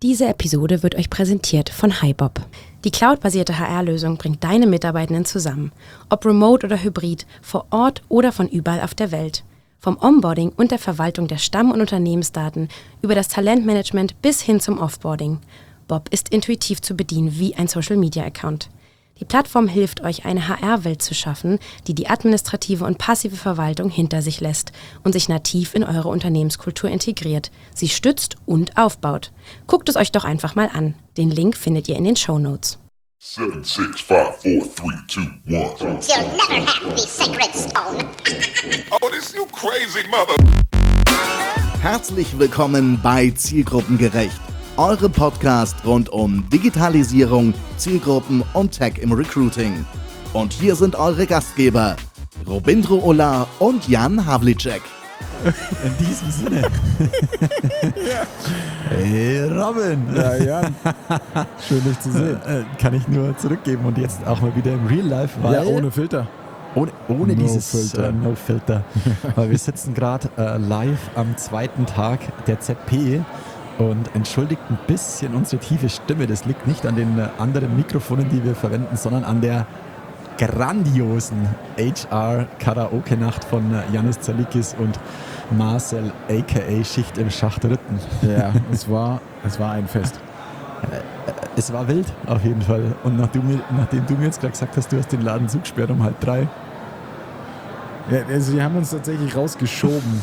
Diese Episode wird euch präsentiert von HiBob. Die cloudbasierte HR-Lösung bringt deine Mitarbeitenden zusammen. Ob remote oder hybrid, vor Ort oder von überall auf der Welt. Vom Onboarding und der Verwaltung der Stamm- und Unternehmensdaten über das Talentmanagement bis hin zum Offboarding. Bob ist intuitiv zu bedienen wie ein Social-Media-Account. Die Plattform hilft euch, eine HR-Welt zu schaffen, die die administrative und passive Verwaltung hinter sich lässt und sich nativ in eure Unternehmenskultur integriert, sie stützt und aufbaut. Guckt es euch doch einfach mal an. Den Link findet ihr in den Shownotes. 7, 6, 5, 4, 3, 2, 1. You'll never have the sacred stone. Oh, this you crazy mother... Herzlich willkommen bei Zielgruppengerecht, eure Podcast rund um Digitalisierung, Zielgruppen und Tech im Recruiting. Und hier sind eure Gastgeber, Robindro Ola und Jan Havlicek. In diesem Sinne. Hey Robin. Ja, Jan. Schön, dich zu sehen. Kann ich nur zurückgeben und jetzt auch mal wieder im Real Life, weil... Ja, ohne Filter. Ohne No dieses Filter. No Filter. Weil wir sitzen gerade live am zweiten Tag der ZP und entschuldigt ein bisschen unsere tiefe Stimme. Das liegt nicht an den anderen Mikrofonen, die wir verwenden, sondern an der grandiosen HR-Karaoke-Nacht von Janis Zalikis und Marcel aka Schicht im Schacht Ritten. Ja, es war ein Fest. Es war wild auf jeden Fall. Und nachdem du mir jetzt gerade gesagt hast, du hast den Laden zugesperrt um 2:30. Ja, also die haben uns tatsächlich rausgeschoben.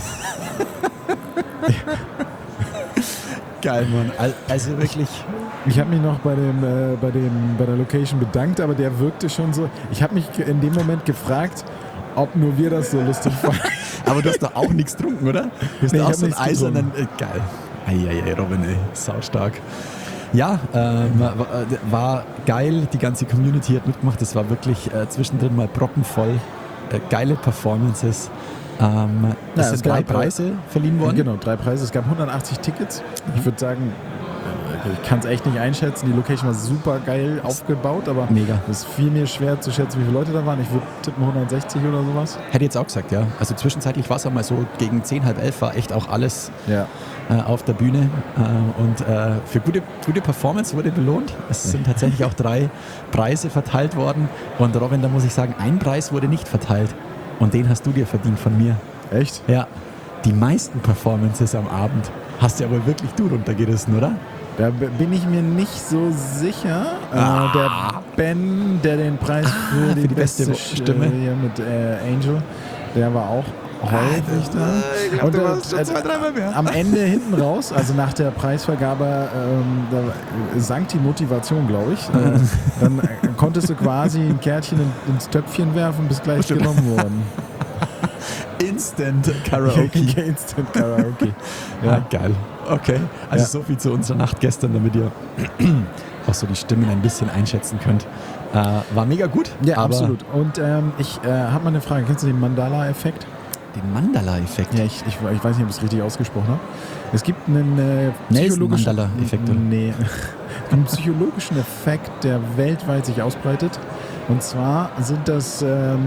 Geil, Mann. Also wirklich. Ich habe mich noch bei der Location bedankt, aber der wirkte schon so. Ich habe mich in dem Moment gefragt, ob nur wir das so lustig fanden. Aber du hast doch auch nichts getrunken, oder? Du hast Nee, auch ich hab so einen nichts eisernen. Geil. Eieiei, Robin, ey. Saustark. Ja, war geil. Die ganze Community hat mitgemacht. Es war wirklich zwischendrin mal proppenvoll. Geile Performances. Es sind 3 Preise verliehen worden. Genau, 3 Preise. Es gab 180 Tickets. Ich würde sagen, ich kann es echt nicht einschätzen. Die Location war super geil aufgebaut, aber Mega. es fiel mir schwer zu schätzen, wie viele Leute da waren. Ich würde tippen 160 oder sowas. Hätte jetzt auch gesagt, ja. Also zwischenzeitlich war es auch mal so, gegen 10, halb 11 war echt auch alles Ja. auf der Bühne. Und für gute Performance wurde belohnt. Es sind tatsächlich auch 3 Preise verteilt worden. Und Robin, da muss ich sagen, ein Preis wurde nicht verteilt. Und den hast du dir verdient von mir. Echt? Ja, die meisten Performances am Abend hast ja wohl wirklich du runtergerissen, oder? Da bin ich mir nicht so sicher. Der Ben, der den Preis für die beste Stimme hier mit Angel, der war auch häufig da. Und am Ende hinten raus, also nach der Preisvergabe, da sank die Motivation, glaube ich. Dann konntest du quasi ein Kärtchen ins Töpfchen werfen, bis gleich genommen worden. Instant Karaoke. Instant Karaoke. Ja, geil. Okay, also Ja. so viel zu unserer Nacht gestern, damit ihr auch so die Stimmen ein bisschen einschätzen könnt. War mega gut. Ja, aber absolut. Und ich habe mal eine Frage. Kennst du den Mandala-Effekt? Den Mandala-Effekt. Ja, ich weiß nicht, ob ich es richtig ausgesprochen habe. Es gibt einen Nelson Mandela-Effekt. Nee, einen psychologischen Effekt, der weltweit sich ausbreitet. Und zwar sind das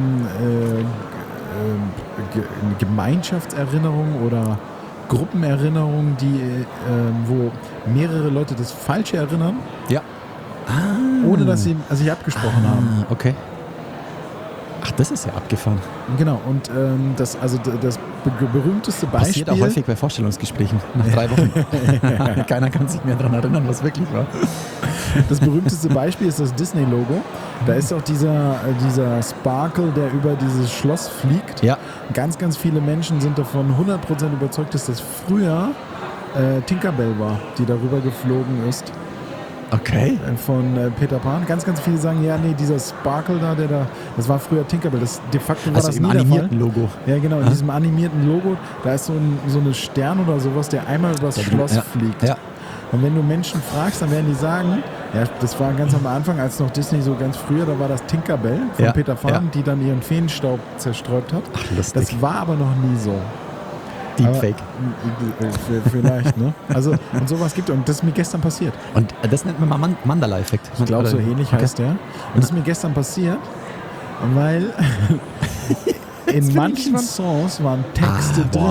Gemeinschaftserinnerungen oder Gruppenerinnerungen, wo mehrere Leute das Falsche erinnern, Ja. ohne dass sie sich abgesprochen haben. Okay. Ach, das ist ja abgefahren. Genau, und das berühmteste Beispiel... Passiert auch häufig bei Vorstellungsgesprächen nach 3 Wochen. Keiner kann sich mehr daran erinnern, was wirklich war. Das berühmteste Beispiel ist das Disney-Logo. Da ist auch dieser Sparkle, der über dieses Schloss fliegt. Ja. Ganz, ganz viele Menschen sind davon 100% überzeugt, dass das früher Tinkerbell war, die darüber geflogen ist. Okay. Von Peter Pan. Ganz, ganz viele sagen, ja, nee, dieser Sparkle das war früher Tinkerbell. De facto war Also das im nie der Fall. animierten Logo. Ja, genau, in diesem animierten Logo, da ist so eine Stern oder sowas, der einmal übers Schloss fliegt. Ja. Und wenn du Menschen fragst, dann werden die sagen, ja, das war ganz am Anfang, als noch Disney so ganz früher, da war das Tinkerbell von Ja, Peter Pan, ja. die dann ihren Feenstaub zerstreut hat. Ach, lustig. Das war aber noch nie so. Deepfake. Vielleicht, ne? Also, und sowas gibt es. Und das ist mir gestern passiert. Und das nennt man mal Mandala-Effekt. Ich glaube, so Oder- ähnlich Okay. heißt der. Und das ist mir gestern passiert, weil in manchen Songs waren Texte drin,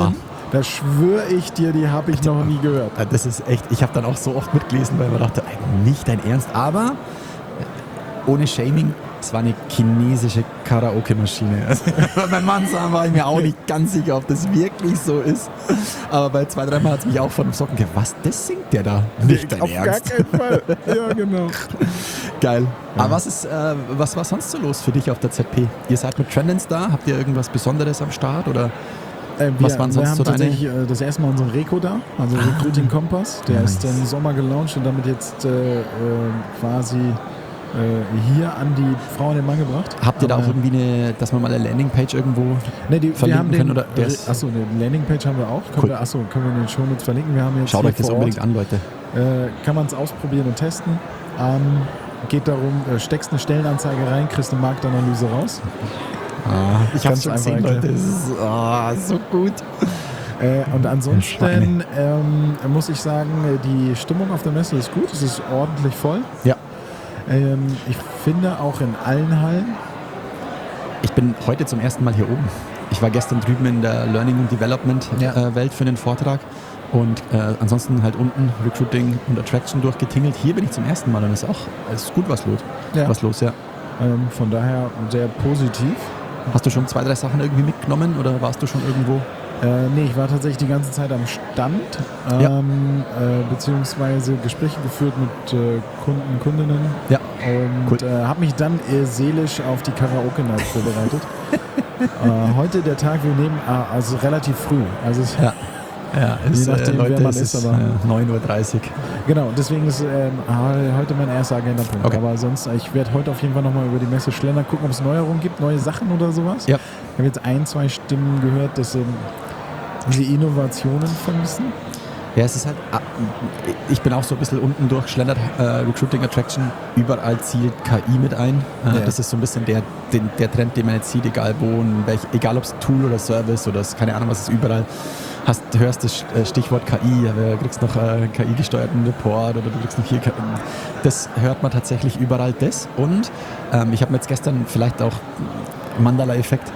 Da schwöre ich dir, die habe ich noch nie gehört. Das ist echt, ich habe dann auch so oft mitgelesen, weil man dachte, nicht dein Ernst, aber ohne Shaming, es war eine chinesische Karaoke-Maschine. Also, beim Mann sagen war ich mir auch nicht ganz sicher, ob das wirklich so ist. Aber bei 2-3 Mal hat es mich auch von dem Socken gedacht, was, das singt der da? Nicht dein Auf Ernst. gar keinen Fall. Ja, genau. Geil. Ja. Aber was war sonst so los für dich auf der ZP? Ihr seid mit Trendance da, habt ihr irgendwas Besonderes am Start oder? Was waren sonst so deine? Wir haben tatsächlich das erste Mal unseren Reco da, also Recruiting Kompass. Der ist im Sommer gelauncht und damit jetzt quasi hier an die Frau und den Mann gebracht. Habt ihr da auch irgendwie dass man mal eine Landingpage irgendwo verlinken können? Achso, eine Landingpage haben wir auch. Können wir in den Shownotes verlinken. Wir haben jetzt Schaut euch das unbedingt an, Leute. Kann man es ausprobieren und testen. Geht darum, steckst eine Stellenanzeige rein, kriegst eine Marktanalyse raus. Ich habe es schon gesehen, Leute. Das ist so gut. Und ansonsten muss ich sagen, die Stimmung auf der Messe ist gut. Es ist ordentlich voll. Ja. Ich finde auch in allen Hallen. Ich bin heute zum ersten Mal hier oben. Ich war gestern drüben in der Learning und Development Welt für einen Vortrag und ansonsten halt unten Recruiting und Attraction durchgetingelt. Hier bin ich zum ersten Mal und es ist gut was los. Von daher sehr positiv. Hast du schon 2-3 Sachen irgendwie mitgenommen oder warst du schon irgendwo? Nee, ich war tatsächlich die ganze Zeit am Stand, beziehungsweise Gespräche geführt mit Kunden, Kundinnen und habe mich dann seelisch auf die Karaoke-Night vorbereitet. Heute der Tag, wir nehmen also relativ früh. Also je nachdem, Leute, wer man ist, aber 9:30 Uhr. Genau, deswegen ist heute mein erster Agendapunkt. Okay. Aber sonst, ich werde heute auf jeden Fall nochmal über die Messe schlendern, gucken, ob es Neuerungen gibt, neue Sachen oder sowas. Ja. Ich habe jetzt 1-2 Stimmen gehört, dass die Innovationen vermissen. Ja, es ist halt, ich bin auch so ein bisschen unten durchgeschlendert, Recruiting Attraction, überall zielt KI mit ein. Das ist so ein bisschen der Trend, den man jetzt sieht, egal wo, egal ob es Tool oder Service oder keine Ahnung, was ist überall. Hörst das Stichwort KI, du kriegst noch KI-gesteuerten Report oder du kriegst noch hier KI. Das hört man tatsächlich überall das. Und ich habe mir jetzt gestern vielleicht auch Mandala-Effekt,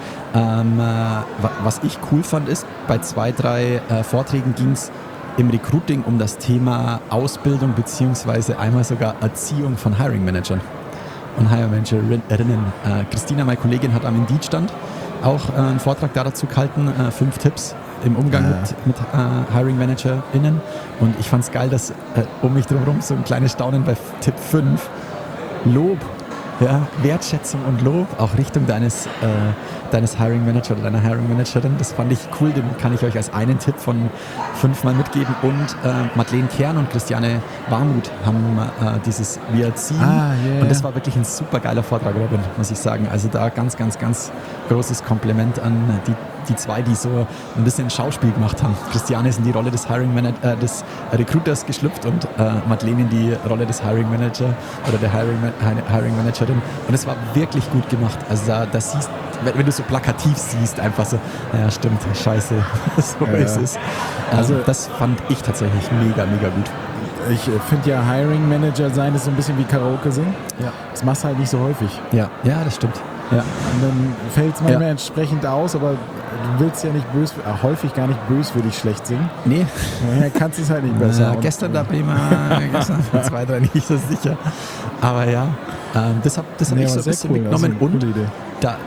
was ich cool fand ist, bei 2-3 Vorträgen ging es im Recruiting um das Thema Ausbildung beziehungsweise einmal sogar Erziehung von Hiring-Managern und Hiring-Managerinnen. Christina, meine Kollegin, hat am Indeed-Stand auch einen Vortrag dazu gehalten, 5 Tipps im Umgang mit Hiring-ManagerInnen und ich fand es geil, dass um mich drumherum so ein kleines Staunen bei Tipp 5 Lob, Wertschätzung und Lob auch Richtung deines Hiring-Manager oder deiner Hiring-Managerin, das fand ich cool, den kann ich euch als einen Tipp von 5 mal mitgeben und Madeleine Kern und Christiane Warmuth haben dieses Wir erziehen und das war wirklich ein super geiler Vortrag, Robin, muss ich sagen, also da ganz, ganz, ganz großes Kompliment an die zwei, die so ein bisschen ein Schauspiel gemacht haben. Christiane ist in die Rolle des des Recruiters geschlüpft und Madeleine in die Rolle des Hiring Manager oder der Hiring Managerin und es war wirklich gut gemacht, also da siehst wenn du so plakativ siehst, einfach so, ja stimmt, scheiße, so ist es. Also das fand ich tatsächlich mega, mega gut. Ich finde ja, Hiring Manager sein ist so ein bisschen wie Karaoke singen. Ja. Das machst du halt nicht so häufig. Ja, das stimmt. Ja. Und dann fällt es manchmal entsprechend aus, aber du willst ja nicht häufig gar nicht böswillig schlecht singen. Nee. Daher kannst du es halt nicht besser. Gestern da prima, gestern 2-3 nicht so sicher. Aber das hab ich so ein bisschen mitgenommen. Also, und das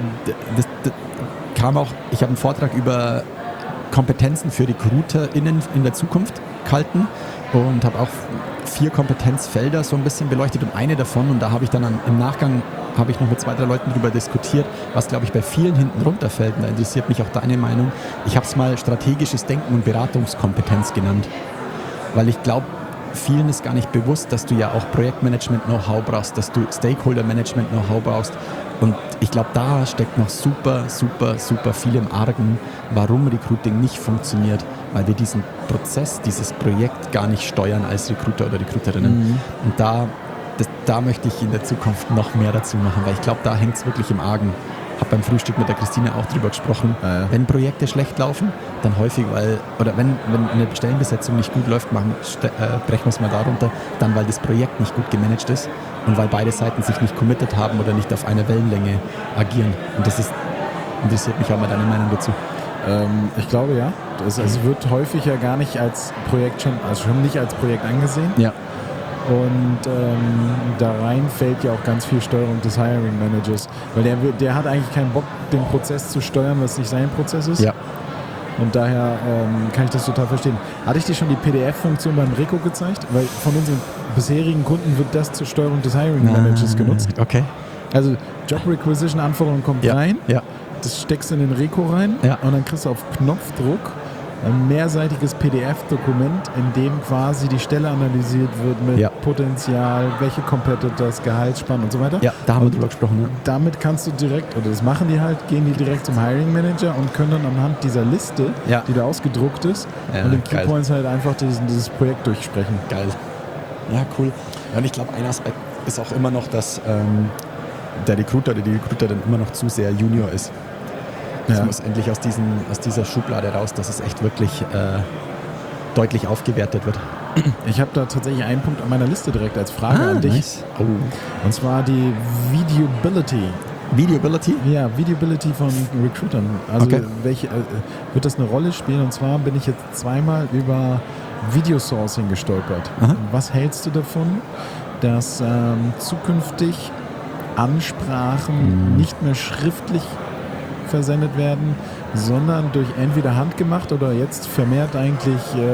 kam auch, ich habe einen Vortrag über Kompetenzen für RecruiterInnen in der Zukunft gehalten und habe auch 4 Kompetenzfelder so ein bisschen beleuchtet und eine davon, und da habe ich dann im Nachgang habe ich noch mit 2-3 Leuten darüber diskutiert, was, glaube ich, bei vielen hinten runterfällt. Und da interessiert mich auch deine Meinung. Ich habe es mal strategisches Denken und Beratungskompetenz genannt, weil ich glaube, vielen ist gar nicht bewusst, dass du ja auch Projektmanagement-Know-how brauchst, dass du Stakeholder-Management-Know-how brauchst. Und ich glaube, da steckt noch super, super, super viel im Argen, warum Recruiting nicht funktioniert, weil wir diesen Prozess, dieses Projekt gar nicht steuern als Recruiter oder Recruiterinnen. Mhm. Und da möchte ich in der Zukunft noch mehr dazu machen, weil ich glaube, da hängt es wirklich im Argen. Ich habe beim Frühstück mit der Christine auch drüber gesprochen. Wenn Projekte schlecht laufen, dann häufig, wenn eine Stellenbesetzung nicht gut läuft, brechen wir es mal darunter, dann weil das Projekt nicht gut gemanagt ist und weil beide Seiten sich nicht committed haben oder nicht auf einer Wellenlänge agieren. Und das interessiert mich auch mal deine Meinung dazu. Ich glaube ja. Produkt ist. Also es wird häufig ja gar nicht als Projekt schon nicht als Projekt angesehen. Ja. Und da rein fällt ja auch ganz viel Steuerung des Hiring Managers, weil der hat eigentlich keinen Bock, den Prozess zu steuern, was nicht sein Prozess ist. Ja. Und daher kann ich das total verstehen. Hatte ich dir schon die PDF-Funktion beim Reco gezeigt? Weil von unseren bisherigen Kunden wird das zur Steuerung des Hiring Managers genutzt. Okay. Also Job Requisition Anforderung kommt rein, das steckst du in den Reco rein und dann kriegst du auf Knopfdruck ein mehrseitiges PDF-Dokument, in dem quasi die Stelle analysiert wird mit Potenzial, welche Competitors, Gehaltsspannen und so weiter. Ja, da haben wir drüber gesprochen. Ne? Damit kannst du direkt, oder das machen die halt, gehen die direkt zum Hiring Manager und können dann anhand dieser Liste, die da ausgedruckt ist, und den Keypoints halt einfach dieses Projekt durchsprechen. Geil. Ja, cool. Ja, und ich glaube, ein Aspekt ist auch immer noch, dass der Recruiter oder die Recruiterin immer noch zu sehr Junior ist. Das muss endlich aus dieser Schublade raus, dass es echt wirklich deutlich aufgewertet wird. Ich habe da tatsächlich einen Punkt an meiner Liste direkt als Frage an dich. Nice. Oh. Und zwar die Videobility. Videobility? Ja, Videobility von Recruitern. Also welche wird das eine Rolle spielen? Und zwar bin ich jetzt zweimal über Videosourcing gestolpert. Aha. Was hältst du davon, dass zukünftig Ansprachen nicht mehr schriftlich versendet werden, sondern durch entweder handgemacht oder jetzt vermehrt eigentlich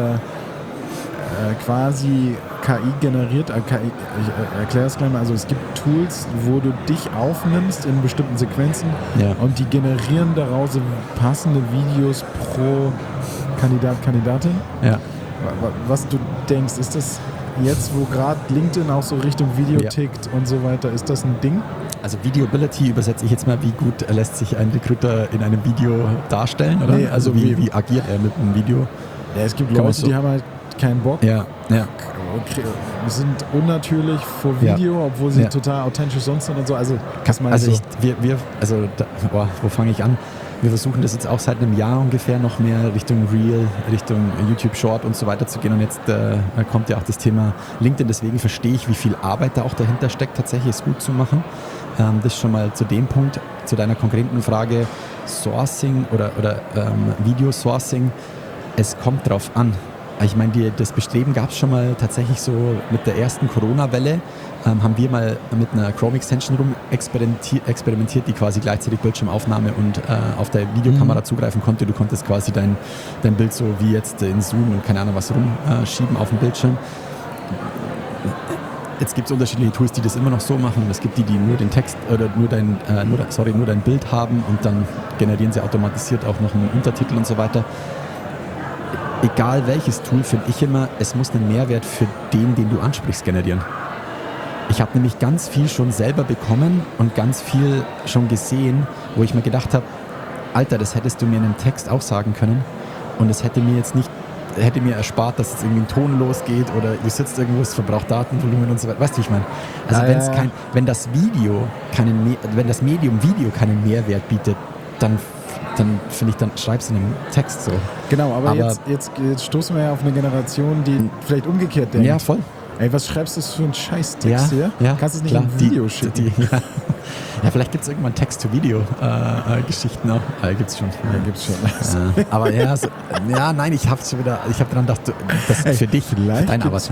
quasi KI generiert. Ich erkläre es gleich mal. Also es gibt Tools, wo du dich aufnimmst in bestimmten Sequenzen und die generieren daraus passende Videos pro Kandidat, Kandidatin. Ja. Was du denkst, ist das jetzt, wo gerade LinkedIn auch so Richtung Video tickt und so weiter, ist das ein Ding? Also Videobility übersetze ich jetzt mal, wie gut lässt sich ein Recruiter in einem Video darstellen? Oder? Nee, also wie agiert er mit einem Video? Ja, es gibt Leute, die haben halt keinen Bock. Sind unnatürlich vor Video, obwohl sie total authentisch sonst sind und so. Also, wo fange ich an? Wir versuchen das jetzt auch seit einem Jahr ungefähr noch mehr Richtung Reel, Richtung YouTube Short und so weiter zu gehen. Und jetzt kommt ja auch das Thema LinkedIn. Deswegen verstehe ich, wie viel Arbeit da auch dahinter steckt, tatsächlich es gut zu machen. Das schon mal zu dem Punkt, zu deiner konkreten Frage Sourcing oder Video-Sourcing. Es kommt drauf an. Ich meine, das Bestreben gab es schon mal tatsächlich so mit der ersten Corona-Welle. Haben wir mal mit einer Chrome-Extension experimentiert, die quasi gleichzeitig Bildschirmaufnahme und auf der Videokamera zugreifen konnte. Du konntest quasi dein Bild so wie jetzt in Zoom und keine Ahnung was rumschieben auf dem Bildschirm. Jetzt gibt es unterschiedliche Tools, die das immer noch so machen. Es gibt die nur den Text oder nur dein Bild haben und dann generieren sie automatisiert auch noch einen Untertitel und so weiter. Egal welches Tool, finde ich immer, es muss einen Mehrwert für den du ansprichst, generieren. Ich habe nämlich ganz viel schon selber bekommen und ganz viel schon gesehen, wo ich mir gedacht habe, Alter, das hättest du mir in einem Text auch sagen können und es hätte mir erspart, dass jetzt irgendwie ein Ton losgeht oder du sitzt irgendwo, es verbraucht Datenvolumen und so weiter. Weißt du, wie ich meine? Also wenn das Medium Video keinen Mehrwert bietet, dann finde ich, dann schreibst du in einem Text so. Genau, aber jetzt stoßen wir ja auf eine Generation, die vielleicht umgekehrt denkt. Ja, voll. Ey, was schreibst du für einen Scheiß-Text hier? Ja, kannst du es nicht im Video schicken? Ja, vielleicht gibt es irgendwann Text-to-Video-Geschichten auch. Gibt's schon. Ja, gibt's schon. Aber nein, ich habe daran gedacht, das ist für dich vielleicht deine Arbeit.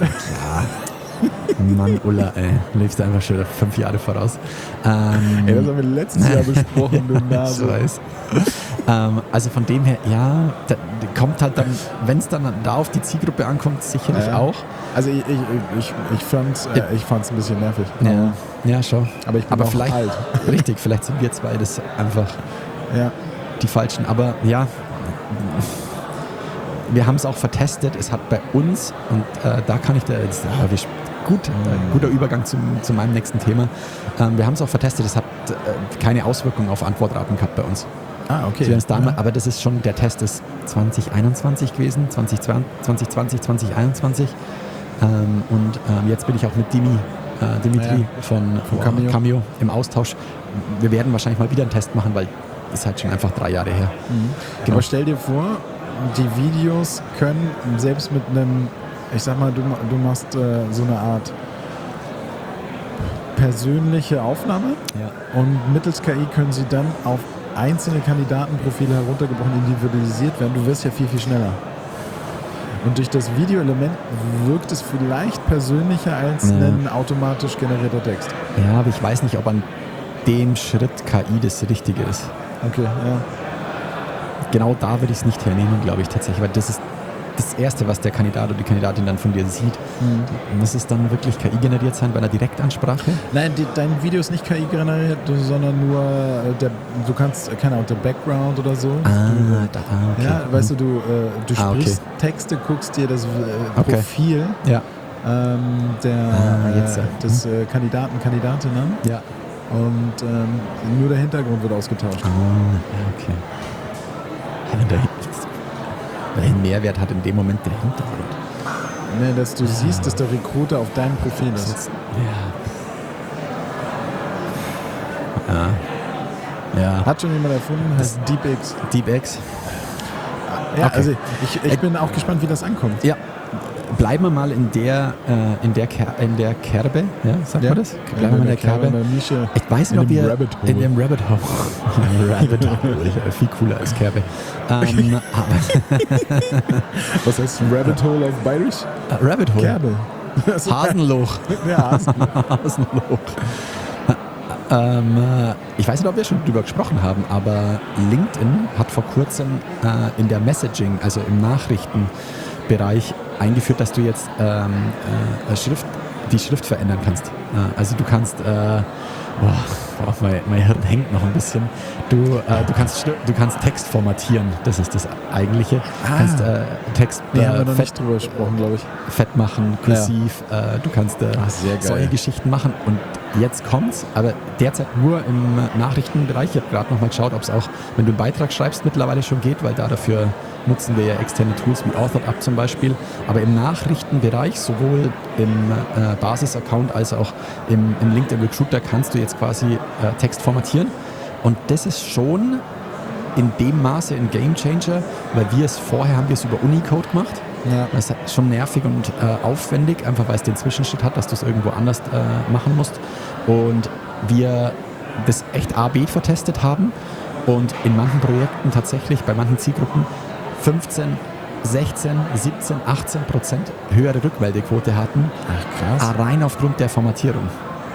Mann, Ulla, ey, du lebst einfach schon 5 Jahre voraus. Das haben wir letztes Jahr besprochen, du Nase. Ich weiß. Also von dem her, da kommt halt dann, wenn es dann da auf die Zielgruppe ankommt, sicherlich auch. Also ich fand's ein bisschen nervig. Ja, schon. Aber ich bin auch vielleicht alt. Richtig, vielleicht sind wir zwei das einfach die Falschen. Aber ja, wir haben es auch vertestet. Es hat bei uns, und da kann ich guter Übergang zu meinem nächsten Thema. Wir haben es auch vertestet. Es hat keine Auswirkungen auf Antwortraten gehabt bei uns. Ah, okay. Aber das ist schon, der Test ist 2021 gewesen, 2020, 2021. Und jetzt bin ich auch mit Dimitri von Cameo im Austausch. Wir werden wahrscheinlich mal wieder einen Test machen, weil ist halt schon einfach 3 Jahre her. Genau. Aber stell dir vor, die Videos können selbst mit einem, ich sag mal, du machst so eine Art persönliche Aufnahme und mittels KI können sie dann auf einzelne Kandidatenprofile heruntergebrochen, individualisiert werden, du wirst ja viel, viel schneller. Und durch das Videoelement wirkt es vielleicht persönlicher als ein automatisch generierter Text. Ja, aber ich weiß nicht, ob an dem Schritt KI das Richtige ist. Okay, ja. Genau da würde ich es nicht hernehmen, glaube ich tatsächlich, weil das ist das Erste, was der Kandidat oder die Kandidatin dann von dir sieht. Muss es dann wirklich KI generiert sein bei einer Direktansprache? Nein, dein Video ist nicht KI generiert, sondern nur du kannst, keine Ahnung, der Background oder so. Okay. Ja, weißt du, du sprichst Texte, guckst dir das Profil des Kandidaten, Kandidatin an. Ja. Und nur der Hintergrund wird ausgetauscht. Okay. Welchen Mehrwert hat in dem Moment der Hintergrund? Ne, dass du siehst, dass der Recruiter auf deinem Profil ist. Ja. Hat schon jemand erfunden, heißt DeepX. DeepX? Ja, Okay. also ich bin auch gespannt, wie das ankommt. Ja. Bleiben wir mal in der Kerbe, ja, sagt man das? Bleiben wir mal in der Kerbe. In der Nische. Ich weiß nicht, ob wir in dem Rabbit Hole. Rabbit Hole, viel cooler als Kerbe. Was heißt Rabbit Hole auf Bayerisch? Rabbit Hole. Kerbe. Hasenloch. Ja, Hasenloch. Ich weiß nicht, ob wir schon drüber gesprochen haben, aber LinkedIn hat vor kurzem in der Messaging, also im Nachrichtenbereich, eingeführt, dass du jetzt die Schrift verändern kannst. Also du kannst, mein Hirn hängt noch ein bisschen. Du kannst Text formatieren, das ist das Eigentliche. Du kannst Text haben wir noch nicht drüber gesprochen, glaube ich. Fett machen, kursiv, du kannst solche Geschichten machen und jetzt kommt's, aber derzeit nur im Nachrichtenbereich. Ich habe gerade nochmal geschaut, ob es auch, wenn du einen Beitrag schreibst, mittlerweile schon geht, weil dafür nutzen wir ja externe Tools wie AuthorUp zum Beispiel. Aber im Nachrichtenbereich, sowohl im Basis-Account als auch im LinkedIn Recruiter, kannst du jetzt quasi Text formatieren. Und das ist schon in dem Maße ein Gamechanger, weil vorher haben wir es über Unicode gemacht. Ja. Das ist schon nervig und aufwendig, einfach weil es den Zwischenschritt hat, dass du es irgendwo anders machen musst. Und wir das echt A/B vertestet haben und in manchen Projekten tatsächlich, bei manchen Zielgruppen 15, 16, 17, 18% höhere Rückmeldequote hatten. Ach, krass. Rein aufgrund der Formatierung.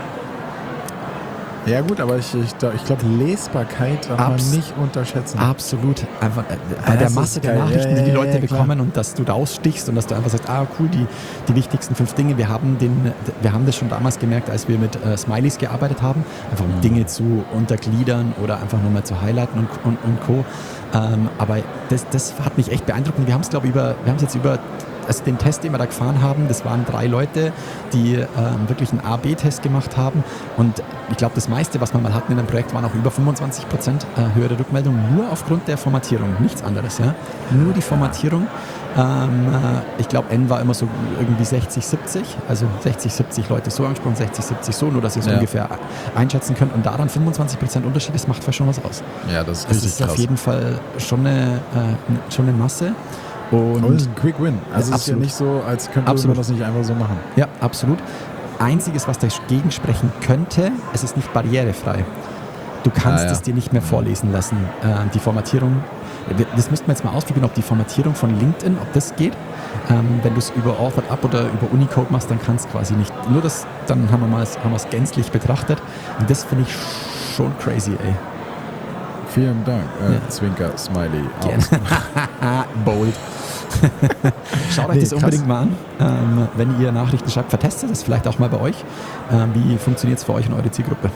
Ja gut, aber ich glaube, Lesbarkeit darf man nicht unterschätzen. Absolut. Einfach bei der Masse der Nachrichten, die Leute bekommen und dass du rausstichst und dass du einfach sagst, cool, die wichtigsten 5 Dinge. Wir haben das schon damals gemerkt, als wir mit Smileys gearbeitet haben, einfach um Dinge zu untergliedern oder einfach nochmal zu highlighten und Co. Aber das hat mich echt beeindruckt. Und wir haben es, glaube ich, also den Test, den wir da gefahren haben, das waren 3 Leute, die wirklich einen A/B-Test gemacht haben. Und ich glaube, das meiste, was wir mal hatten in einem Projekt, waren auch über 25% höhere Rückmeldungen, nur aufgrund der Formatierung, nichts anderes. Ja? Nur die Formatierung. Ich glaube, N war immer so irgendwie 60, 70, also 60, 70 Leute so angesprochen, 60, 70 so, nur dass ihr es ungefähr einschätzen könnt. Und daran 25% Unterschied, das macht schon was aus. Ja, das ist richtig richtig krass. Auf jeden Fall schon eine Masse. Und das ist ein Quick Win. Also es ist ja absolut. nicht so, als könnte man das nicht einfach so machen. Ja, absolut. Einziges, was dagegen sprechen könnte, es ist nicht barrierefrei. Du kannst es dir nicht mehr vorlesen lassen. Die Formatierung, das müssten wir jetzt mal ausprobieren, ob die Formatierung von LinkedIn, ob das geht. Wenn du es über AuthorUp oder über Unicode machst, dann kannst du quasi nicht. Nur das, dann haben wir es gänzlich betrachtet. Und das finde ich schon crazy, ey. Vielen Dank. Zwinker, Smiley. Bold. Schaut euch das unbedingt mal an. Wenn ihr Nachrichten schreibt, vertestet es vielleicht auch mal bei euch. Wie funktioniert es für euch und eure Zielgruppe?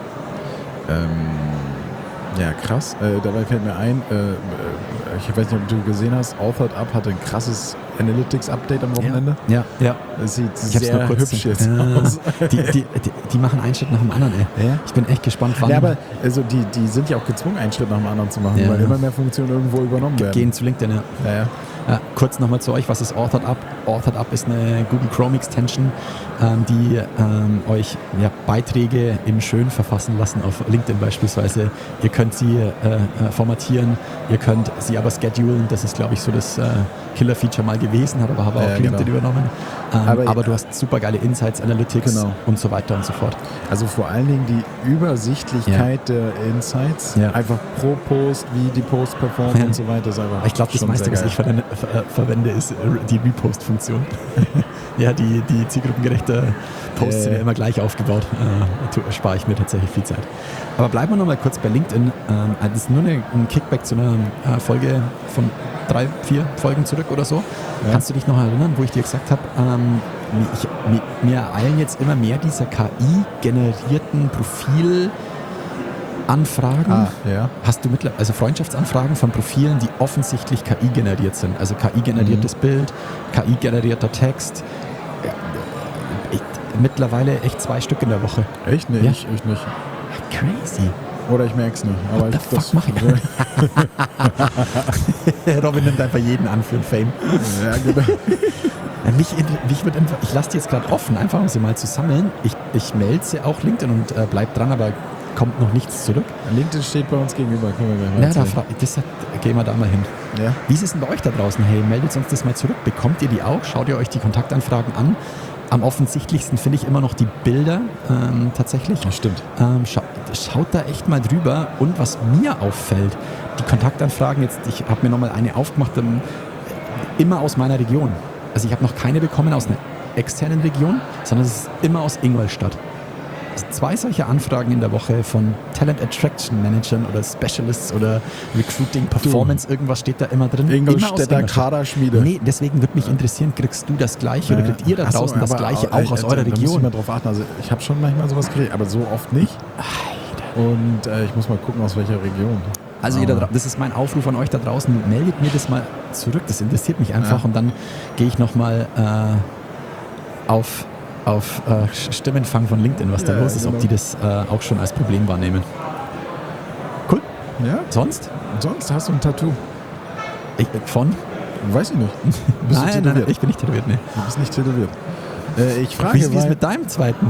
Ja, krass. Dabei fällt mir ein, ich weiß nicht, ob du gesehen hast, AuthorUp hatte ein krasses Analytics-Update am Wochenende. Ja. Das sieht Ich hab's sehr nur kurz hübsch jetzt aus. Die machen einen Schritt nach dem anderen, ey. Ja? Ich bin echt gespannt, wann. Ja, aber also die sind ja auch gezwungen, einen Schritt nach dem anderen zu machen, weil immer mehr Funktionen irgendwo übernommen werden. Gehen zu LinkedIn, Ja. Kurz nochmal zu euch, was ist AuthorUp? AuthorUp ist eine Google Chrome Extension, die euch Beiträge im Schön verfassen lassen auf LinkedIn beispielsweise. Ihr könnt sie formatieren, ihr könnt sie aber schedulen. Das ist, glaube ich, so das Killer-Feature mal gewesen, hat aber auch LinkedIn übernommen. Aber du hast super geile Insights, Analytics und so weiter und so fort. Also vor allen Dingen die Übersichtlichkeit der Insights, einfach pro Post, wie die Post performt und so weiter. Ist einfach ich glaube, das meiste, was ich verwende, ist die Repost-Funktion. Ja, die zielgruppengerechte Posts sind ja immer gleich aufgebaut. Spare ich mir tatsächlich viel Zeit. Aber bleiben wir nochmal kurz bei LinkedIn. Das ist nur ein Kickback zu einer Folge von 3, 4 Folgen zurück oder so. Ja. Kannst du dich noch erinnern, wo ich dir gesagt habe, mir ereilen jetzt immer mehr dieser KI-generierten Profilanfragen. Hast du also Freundschaftsanfragen von Profilen, die offensichtlich KI generiert sind? Also KI-generiertes Bild, KI-generierter Text. Mittlerweile echt 2 Stück in der Woche. Echt? Nee, ich nicht. Crazy. Oder ich merke es nicht. Aber das mache ich. Robin nimmt einfach jeden an für den Fame. Ja, genau. Ich lasse die jetzt gerade offen, einfach um sie mal zu sammeln. Ich melde sie auch LinkedIn und bleib dran, aber kommt noch nichts zurück. LinkedIn steht bei uns gegenüber. Gehen wir da mal hin. Ja. Wie ist es denn bei euch da draußen? Hey, meldet uns das mal zurück. Bekommt ihr die auch? Schaut ihr euch die Kontaktanfragen an? Am offensichtlichsten finde ich immer noch die Bilder tatsächlich. Das stimmt. Schaut da echt mal drüber. Und was mir auffällt, die Kontaktanfragen jetzt, ich habe mir nochmal eine aufgemacht, immer aus meiner Region. Also ich habe noch keine bekommen aus einer externen Region, sondern es ist immer aus Ingolstadt. Also 2 solche Anfragen in der Woche von Talent Attraction Managern oder Specialists oder Recruiting Performance, irgendwas steht da immer drin. Ingolstädter Kaderschmiede. Nee, deswegen würde mich interessieren, kriegst du das Gleiche oder kriegt ihr da draußen das Gleiche auch aus eurer Region? Da muss ich mal drauf achten. Also ich habe schon manchmal sowas gekriegt, aber so oft nicht. Und ich muss mal gucken, aus welcher Region. Also das ist mein Aufruf an euch da draußen, meldet mir das mal zurück, das interessiert mich einfach und dann gehe ich nochmal auf Stimmenfang von LinkedIn, was da los ist, ob die das auch schon als Problem wahrnehmen. Cool. Ja. Sonst hast du ein Tattoo. Von? Weiß ich nicht. Nein, ich bin nicht tätowiert. Nee. Du bist nicht tätowiert. Ich frage, wie ist es mit deinem zweiten?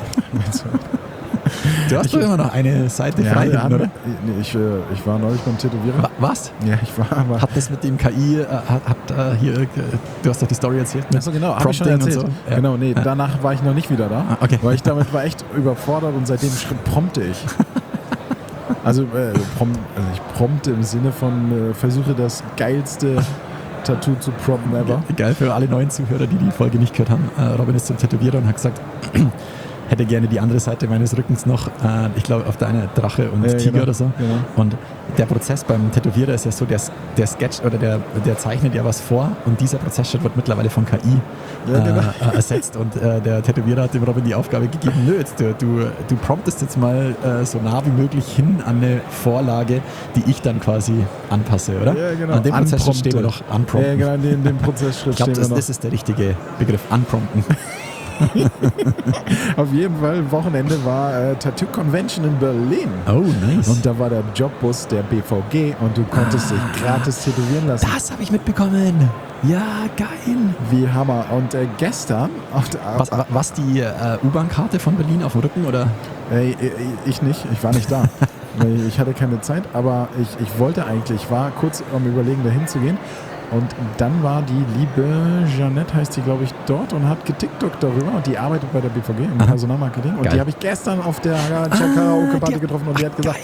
Du hast doch immer noch eine Seite frei, oder? Nee, ich war neulich beim Tätowierer. Was? Ja, ich war. Aber hat das mit dem KI, du hast doch die Story erzählt. Achso, genau, habe ich schon erzählt. So. Ja. Genau, nee, danach war ich noch nicht wieder da, okay. Weil ich damit war echt überfordert und seitdem prompte ich. Also ich prompte im Sinne von versuche das geilste Tattoo zu prompten ever. Geil für alle neuen Zuhörer, die Folge nicht gehört haben. Robin ist zum Tätowierer und hat gesagt, hätte gerne die andere Seite meines Rückens noch, ich glaube auf der eine Drache und Tiger oder so. Genau. Und der Prozess beim Tätowierer ist ja so, der Sketch oder der zeichnet ja was vor und dieser Prozessschritt wird mittlerweile von KI ersetzt und der Tätowierer hat dem Robin die Aufgabe gegeben, nö, jetzt, du promptest jetzt mal so nah wie möglich hin an eine Vorlage, die ich dann quasi anpasse, oder? Ja, genau. An dem Prozessschritt stehen wir noch, unprompten. Ja, genau, in dem Prozessschritt stehen wir noch. Das ist der richtige Begriff, unprompten. Auf jeden Fall, Wochenende war Tattoo Convention in Berlin. Oh, nice. Und da war der Jobbus der BVG und du konntest dich gratis tätowieren lassen. Das habe ich mitbekommen. Ja, geil. Wie Hammer. Und gestern... Was die U-Bahn-Karte von Berlin auf dem Rücken, oder? Ich nicht, ich war nicht da. Ich hatte keine Zeit, aber ich wollte eigentlich, ich war kurz am Überlegen, dahin zu gehen. Und dann war die liebe Jeanette, heißt sie, glaube ich, dort und hat getiktokt darüber und die arbeitet bei der BVG im Personalmarketing. Und die habe ich gestern auf der Karaoke-Party getroffen und die hat gesagt,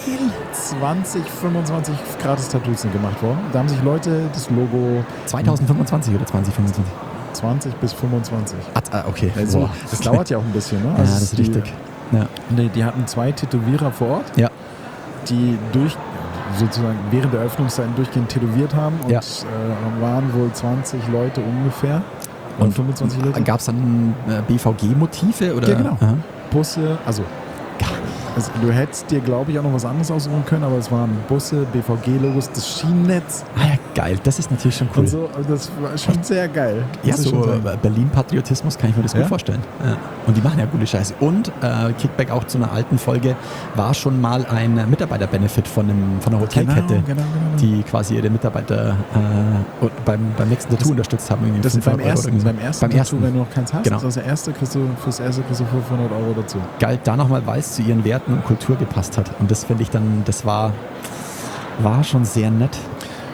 25 gratis Tattoos sind gemacht worden. Da haben sich Leute das Logo... 2025 oder 2025? 20 bis 25. Okay. Also, das dauert ja auch ein bisschen, ne? Also ja, das ist richtig. Ja. Die hatten 2 Tätowierer vor Ort, die sozusagen während der Eröffnungszeiten durchgehend tätowiert haben und waren wohl 20 Leute ungefähr und 25 Leute. Gab es dann BVG-Motive? Oder? Ja, genau. Aha. Busse, also du hättest dir, glaube ich, auch noch was anderes aussuchen können, aber es waren Busse, BVG-Logos, das Schienennetz. Ah ja, geil, das ist natürlich schon cool. Und so, das war schon sehr geil. Ja, so Berlin-Patriotismus kann ich mir das gut vorstellen. Ja. Und die machen ja gute Scheiße. Und Kickback auch zu einer alten Folge war schon mal ein Mitarbeiter-Benefit von einer Hotelkette, genau. die quasi ihre Mitarbeiter beim nächsten Tattoo unterstützt haben. Das ist beim ersten Tattoo, wenn du noch keins hast. Genau. Das erste kriegst du 500 € dazu. Galt da nochmal, weil es zu ihren Werten und Kultur gepasst hat. Und das finde ich dann, das war schon sehr nett.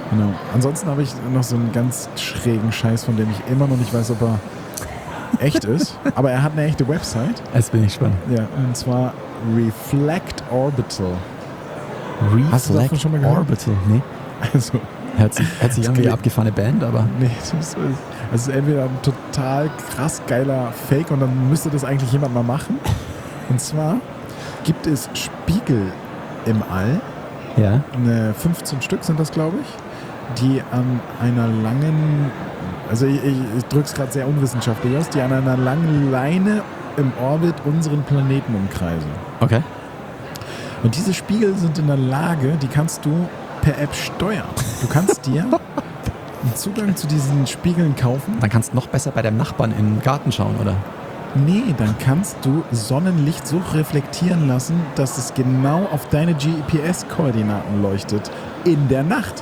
Genau. Ansonsten habe ich noch so einen ganz schrägen Scheiß, von dem ich immer noch nicht weiß, ob er echt ist. Aber er hat eine echte Website. Jetzt bin ich gespannt. Ja, und zwar Reflect Orbital. Reflect Hast du davon schon mal gehört? Orbital? Nee. Also, Hört sich an wie eine abgefahrene Band, aber... nee, das ist entweder ein total krass geiler Fake und dann müsste das eigentlich jemand mal machen. Und zwar gibt es Spiegel im All. Ja. 15 Stück sind das, glaube ich, die an einer langen, also ich drücke es gerade sehr unwissenschaftlich aus, die an einer langen Leine im Orbit unseren Planeten umkreisen. Okay. Und diese Spiegel sind in der Lage, die kannst du per App steuern. Du kannst dir einen Zugang zu diesen Spiegeln kaufen. Dann kannst du noch besser bei deinem Nachbarn in den Garten schauen, oder? Nee, dann kannst du Sonnenlicht so reflektieren lassen, dass es genau auf deine GPS-Koordinaten leuchtet in der Nacht.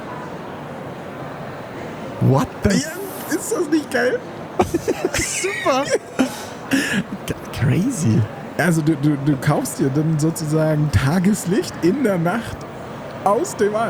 What the... Ja, ist das nicht geil? Super. Crazy. Also du kaufst dir dann sozusagen Tageslicht in der Nacht aus dem All.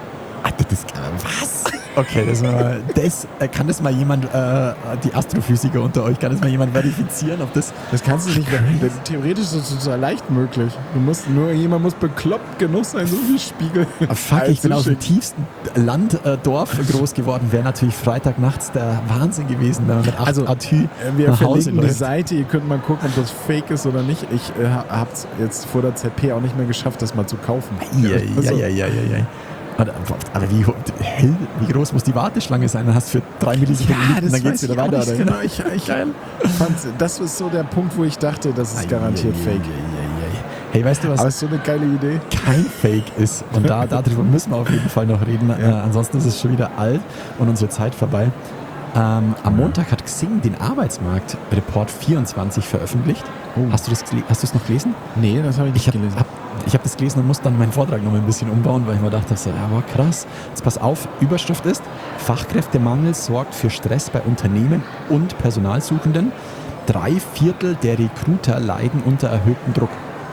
Was? Okay, kann das mal jemand, die Astrophysiker unter euch, kann das mal jemand verifizieren, ob das... Das kannst du nicht mehr. Theoretisch ist es total leicht möglich. Jemand muss bekloppt genug sein, so viel Spiegel. Fuck, ich bin aus dem tiefsten Dorf groß geworden. Wäre natürlich Freitagnachts der Wahnsinn gewesen, wenn man mit 8 Atü wir nach Hause verlinken die läuft. Seite, ihr könnt mal gucken, ob das fake ist oder nicht. Ich habe es jetzt vor der ZP auch nicht mehr geschafft, das mal zu kaufen. Ja. Aber wie groß muss die Warteschlange sein? Dann hast du für 3 Millisekunden und dann geht's wieder weiter. Oder? Genau. Ich fand, das ist so der Punkt, wo ich dachte, das ist garantiert fake. Hey, weißt du was? Aber es ist so eine geile Idee. Kein Fake ist. Und darüber müssen wir auf jeden Fall noch reden. Ja. Ansonsten ist es schon wieder alt und unsere Zeit vorbei. Am Montag hat Xing den Arbeitsmarkt-Report 24 veröffentlicht. Oh. Hast du es noch gelesen? Nee, das habe ich nicht gelesen. Ich habe das gelesen und musste dann meinen Vortrag noch ein bisschen umbauen, weil ich mir dachte, krass. Jetzt pass auf, Überschrift ist: Fachkräftemangel sorgt für Stress bei Unternehmen und Personalsuchenden. 3/4 der Recruiter leiden unter erhöhtem Druck.